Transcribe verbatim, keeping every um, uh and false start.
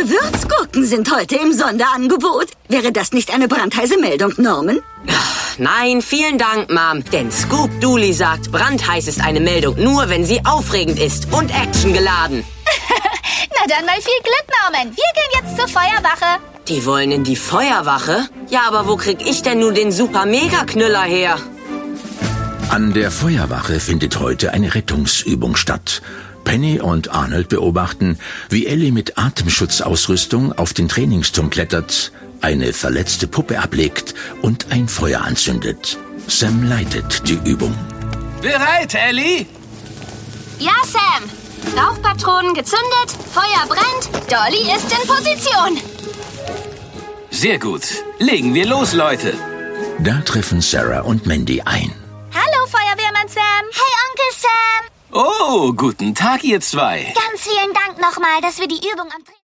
Gewürzgurken sind heute im Sonderangebot. Wäre das nicht eine brandheiße Meldung, Norman? Nein, vielen Dank, Mom. Denn Scoop Dooley sagt, brandheiß ist eine Meldung nur, wenn sie aufregend ist und actiongeladen. Na dann mal viel Glück, Norman. Wir gehen jetzt zur Feuerwache. Die wollen in die Feuerwache? Ja, aber wo krieg ich denn nun den Super-Mega-Knüller her? An der Feuerwache findet heute eine Rettungsübung statt. Penny und Arnold beobachten, wie Ellie mit Atemschutzausrüstung auf den Trainingsturm klettert, eine verletzte Puppe ablegt und ein Feuer anzündet. Sam leitet die Übung. Bereit, Ellie? Ja, Sam. Rauchpatronen gezündet, Feuer brennt, Dolly ist in Position. Sehr gut. Legen wir los, Leute. Da treffen Sarah und Mandy ein. Hallo, Feuerwehrmann Sam. Hey, Onkel Sam. Oh, guten Tag, ihr zwei. Ganz vielen Dank nochmal, dass wir die Übung am Training...